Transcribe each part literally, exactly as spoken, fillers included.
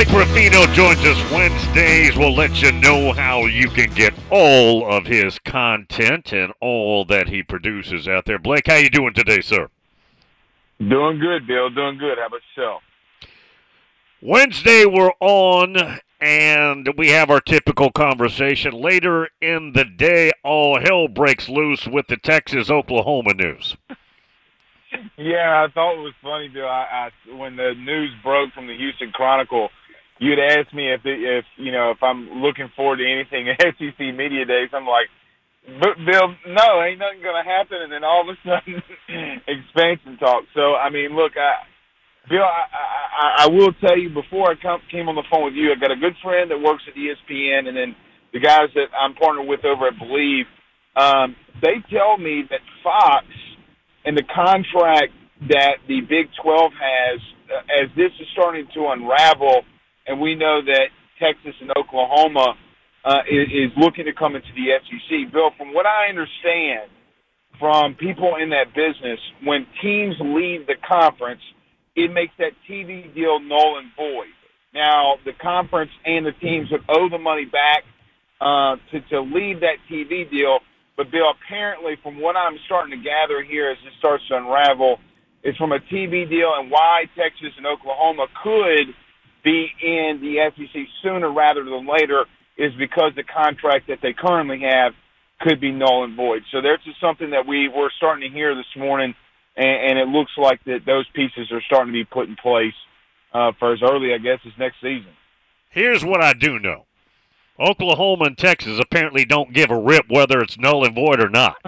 Blake Ruffino joins us Wednesdays. We'll let you know how you can get all of his content and all that he produces out there. Blake, how you doing today, sir? Doing good, Bill. Doing good. How about yourself? Wednesday, we're on, and we have our typical conversation. Later in the day, all hell breaks loose with the Texas Oklahoma news. Yeah, I thought it was funny, Bill. I, I when the news broke from the Houston Chronicle, you'd asked me if it, if you know if I'm looking forward to anything at S E C Media Days. I'm like, but Bill, no, ain't nothing gonna happen. And then all of a sudden, expansion talk. So I mean, look, I, Bill, I, I, I will tell you before I come, came on the phone with you, I got a good friend that works at E S P N, and then the guys that I'm partnered with over at Believe. Um, they tell me that Fox and the contract that the Big twelve has, uh, as this is starting to unravel, and we know that Texas and Oklahoma uh, is, is looking to come into the S E C. Bill, from what I understand from people in that business, when teams leave the conference, it makes that T V deal null and void. Now, the conference and the teams would owe the money back uh, to, to leave that T V deal. But, Bill, apparently, from what I'm starting to gather here as it starts to unravel, is from a T V deal and why Texas and Oklahoma could be in the S E C sooner rather than later is because the contract that they currently have could be null and void. So there's just something that we were starting to hear this morning, and, and it looks like that those pieces are starting to be put in place uh, for as early, I guess, as next season. Here's what I do know. Oklahoma and Texas apparently don't give a rip whether it's null and void or not.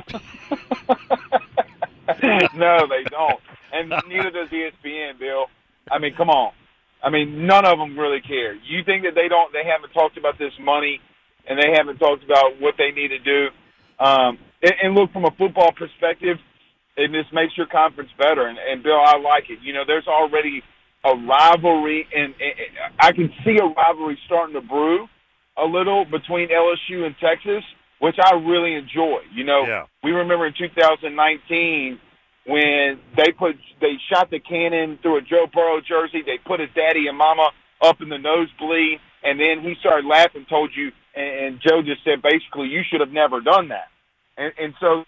No, they don't, and neither does E S P N, Bill. I mean, come on. I mean, none of them really care. You think that they don't? They haven't talked about this money, and they haven't talked about what they need to do. Um, and, and look, from a football perspective, and this makes your conference better. And, and Bill, I like it. You know, there's already a rivalry, and, and I can see a rivalry starting to brew a little between L S U and Texas, which I really enjoy. You know, Yeah. we remember in two thousand nineteen when they put they shot the cannon through a Joe Burrow jersey. They put his daddy and mama up in the nosebleed, and then he started laughing, told you, and, and Joe just said basically, you should have never done that. And, and so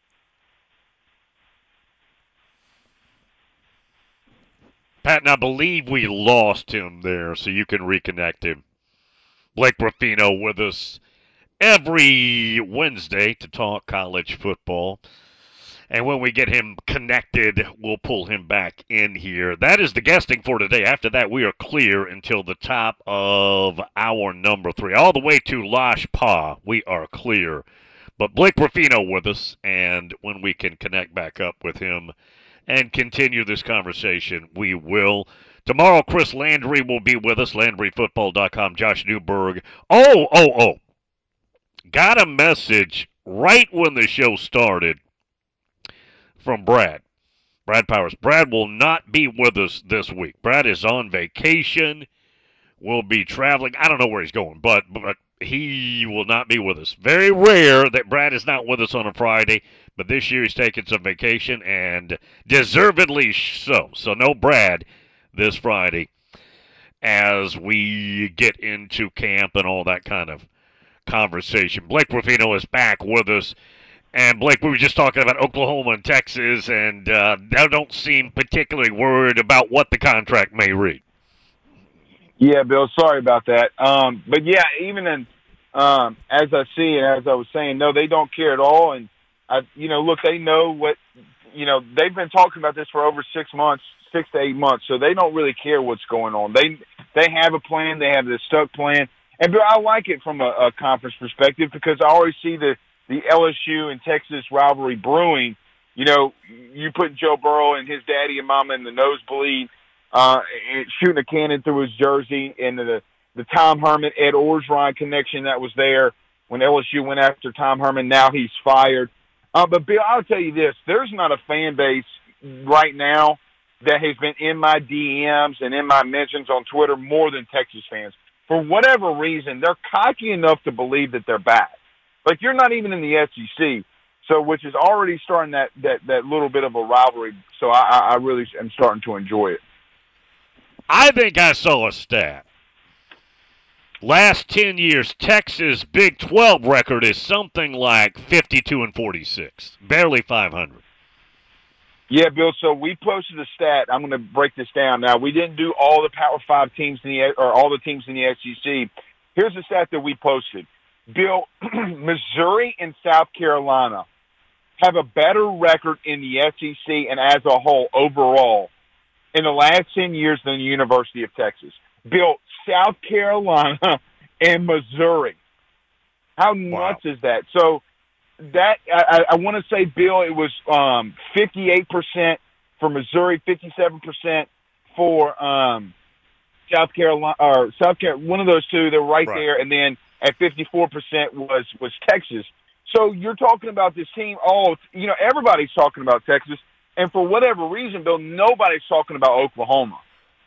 Pat, and I believe we lost him there, so you can reconnect him. Blake Ruffino with us every Wednesday to talk college football. And when we get him connected, we'll pull him back in here. That is the guesting for today. After that, we are clear until the top of hour number three. All the way to Losh Pa, we are clear. But Blake Ruffino with us, and when we can connect back up with him and continue this conversation, we will. Tomorrow, Chris Landry will be with us, Landry Football dot com, Josh Newberg. Oh, oh, oh. Got a message right when the show started from Brad. Brad Powers. Brad will not be with us this week. Brad is on vacation. Will be traveling. I don't know where he's going, but but he will not be with us. Very rare that Brad is not with us on a Friday, but this year he's taking some vacation and deservedly so. So no Brad this Friday as we get into camp and all that kind of conversation. Blake Ruffino is back with us. And Blake, we were just talking about Oklahoma and Texas, and uh, they don't seem particularly worried about what the contract may read. yeah, Bill, sorry about that. Um, but yeah, even in um, as I see and as I was saying, no, they don't care at all. And I, you know, look, they know what you know. They've been talking about this for over six months, six to eight months, so they don't really care what's going on. They they have a plan. They have this stuck plan, and Bill, I like it from a, a conference perspective because I always see the the L S U and Texas rivalry brewing. You know, you put Joe Burrow and his daddy and mama in the nosebleed uh, shooting a cannon through his jersey, and the the Tom Herman Ed Orgeron connection that was there when L S U went after Tom Herman. Now he's fired. Uh, but Bill, I'll tell you this: there's not a fan base right now that has been in my D Ms and in my mentions on Twitter more than Texas fans. For whatever reason, they're cocky enough to believe that they're back. Like you're not even in the S E C. So, which is already starting that, that, that little bit of a rivalry. So, I, I really am starting to enjoy it. I think I saw a stat. Last ten years, Texas Big twelve record is something like fifty-two and forty-six, barely five hundred. Yeah, Bill. So we posted a stat. I'm going to break this down. Now we didn't do all the Power Five teams in the or all the teams in the S E C. Here's the stat that we posted. Bill, Missouri and South Carolina have a better record in the S E C and as a whole overall in the last ten years than the University of Texas. Bill, South Carolina and Missouri. How Wow. nuts is that? So that I, I want to say, Bill, it was um, fifty-eight percent for Missouri, fifty-seven percent for um, South Carolina, or South Carolina. One of those two, they're right Right. there, and then at fifty-four percent was was Texas. So you're talking about this team. Oh, you know, everybody's talking about Texas, and for whatever reason, Bill, nobody's talking about Oklahoma.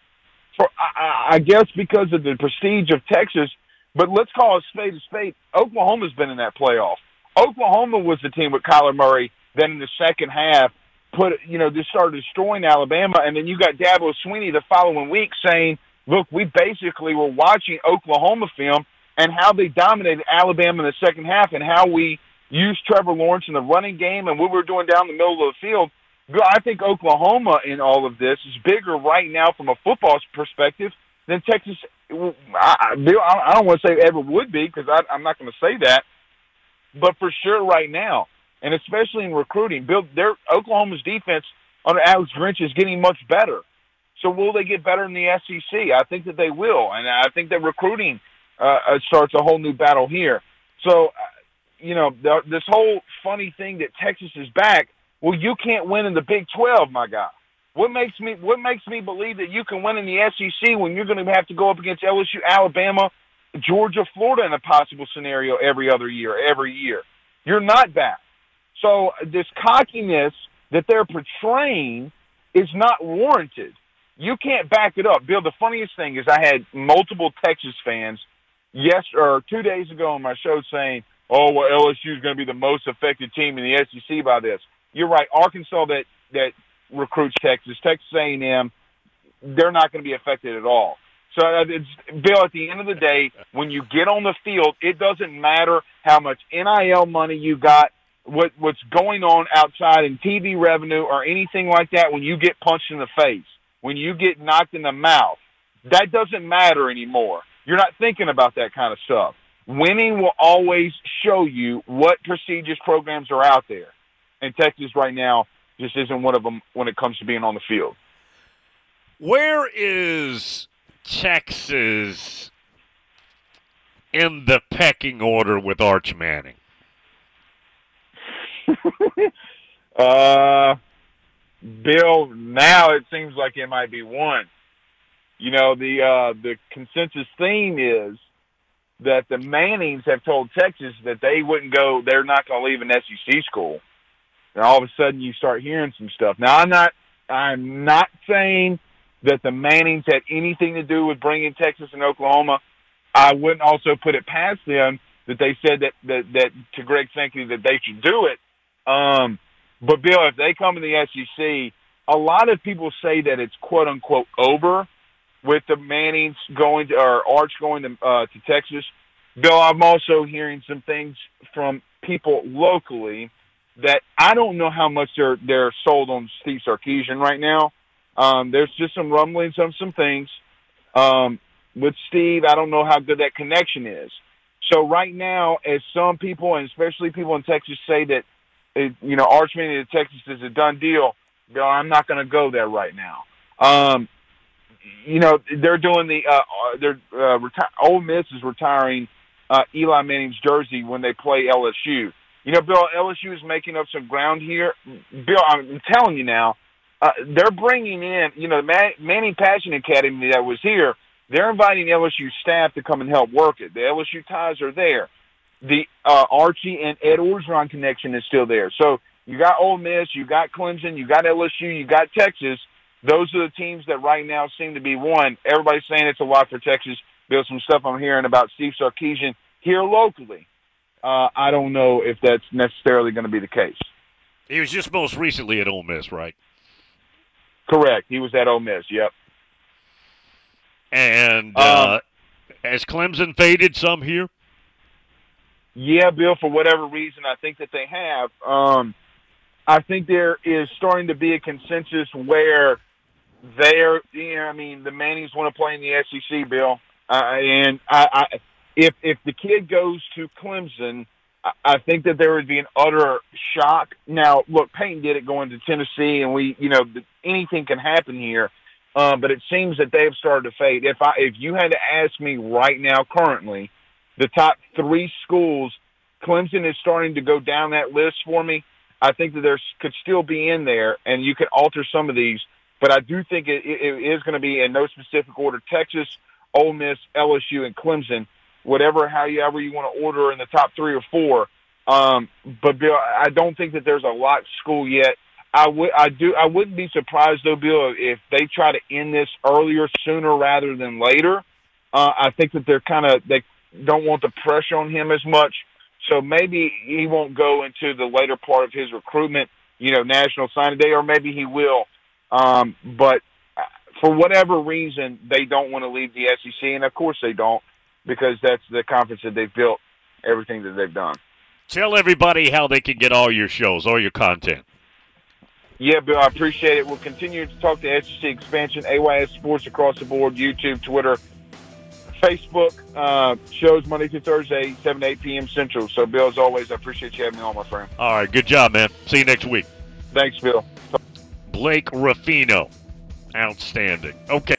For I, I guess because of the prestige of Texas, but let's call a spade a spade. Oklahoma's been in that playoff. Oklahoma was the team with Kyler Murray. Then in the second half, put you know just started destroying Alabama, and then you got Dabo Swinney the following week saying, "Look, we basically were watching Oklahoma film and how they dominated Alabama in the second half, and how we used Trevor Lawrence in the running game and what we were doing down the middle of the field." I think Oklahoma in all of this is bigger right now from a football perspective than Texas. I, I I don't want to say ever would be because I'm not going to say that, but for sure right now, and especially in recruiting, Bill, their Oklahoma's defense under Alex Grinch is getting much better. So will they get better in the S E C? I think that they will, and I think that recruiting uh, starts a whole new battle here. So, you know, the, this whole funny thing that Texas is back. Well, you can't win in the Big twelve, my guy. What makes me what makes me believe that you can win in the S E C when you're going to have to go up against L S U, Alabama, Georgia, Florida in a possible scenario every other year, every year? You're not back. So this cockiness that they're portraying is not warranted. You can't back it up. Bill, the funniest thing is I had multiple Texas fans yes or two days ago on my show saying, oh, well, L S U is going to be the most affected team in the S E C by this. You're right. Arkansas that, that recruits Texas, Texas A and M, they're not going to be affected at all. So, it's, Bill, at the end of the day, when you get on the field, it doesn't matter how much N I L money you got, what what's going on outside in T V revenue or anything like that when you get punched in the face, when you get knocked in the mouth. That doesn't matter anymore. You're not thinking about that kind of stuff. Winning will always show you what prestigious programs are out there. And Texas right now just isn't one of them when it comes to being on the field. Where is Texas in the pecking order with Arch Manning? uh, Bill, now it seems like it might be one. You know, the uh, the consensus theme is that the Mannings have told Texas that they wouldn't go, they're not going to leave an S E C school. And all of a sudden you start hearing some stuff. Now, I'm not, I'm not saying that the Mannings had anything to do with bringing Texas and Oklahoma. I wouldn't also put it past them that they said that, that, that to Greg Sankey that they should do it. Um, but, Bill, if they come to the S E C, a lot of people say that it's quote-unquote over with the Mannings going to, or Arch going to, uh, to Texas. Bill, I'm also hearing some things from people locally that I don't know how much they're they're sold on Steve Sarkisian right now. Um, there's just some rumblings of some things um, with Steve. I don't know how good that connection is. So right now, as some people, and especially people in Texas, say that it, you know Arch Manning to Texas is a done deal, Bill, I'm not going to go there right now. Um, you know they're doing the uh, they're uh, reti- Ole Miss is retiring uh, Eli Manning's jersey when they play L S U. You know, Bill, L S U is making up some ground here. Bill, I'm telling you now, uh, they're bringing in, you know, the Man- Manning Passion Academy that was here. They're inviting L S U staff to come and help work it. The L S U ties are there. The uh, Archie and Ed Orgeron connection is still there. So you got Ole Miss, you got Clemson, you got L S U, you got Texas. Those are the teams that right now seem to be one. Everybody's saying it's a lot for Texas. There's some stuff I'm hearing about Steve Sarkisian here locally. Uh, I don't know if that's necessarily going to be the case. He was just most recently at Ole Miss, right? Correct. He was at Ole Miss. Yep. And Um, uh, Has Clemson faded some here? Yeah, Bill. For whatever reason, I think that they have. Um, I think there is starting to be a consensus where they're. You know, I mean, the Mannings want to play in the S E C, Bill. Uh, and I, I, if if the kid goes to Clemson, I, I think that there would be an utter shock. Now, look, Peyton did it going to Tennessee, and we, you know, anything can happen here. Uh, but it seems that they have started to fade. If I, if you had to ask me right now, currently, the top three schools, Clemson is starting to go down that list for me. I think that there could still be in there, and you could alter some of these. But I do think it, it, it is going to be in no specific order: Texas, Ole Miss, L S U, and Clemson. Whatever, however you want to order in the top three or four. Um, but Bill, I don't think that there's a locked school yet. I would, I do, I wouldn't be surprised though, Bill, if they try to end this earlier, sooner rather than later. Uh, I think that they're kind of they don't want the pressure on him as much, so maybe he won't go into the later part of his recruitment. You know, National Signing Day, or maybe he will. Um, but for whatever reason, they don't want to leave the S E C, and of course they don't, because that's the conference that they've built everything that they've done. Tell everybody how they can get all your shows, all your content. Yeah, Bill, I appreciate it. We'll continue to talk to S E C expansion, A Y S Sports across the board, YouTube, Twitter, Facebook, uh, shows Monday through Thursday, seven to eight p.m. Central. So, Bill, as always, I appreciate you having me on, my friend. All right, good job, man. See you next week. Thanks, Bill. Blake Ruffino. Outstanding. Okay.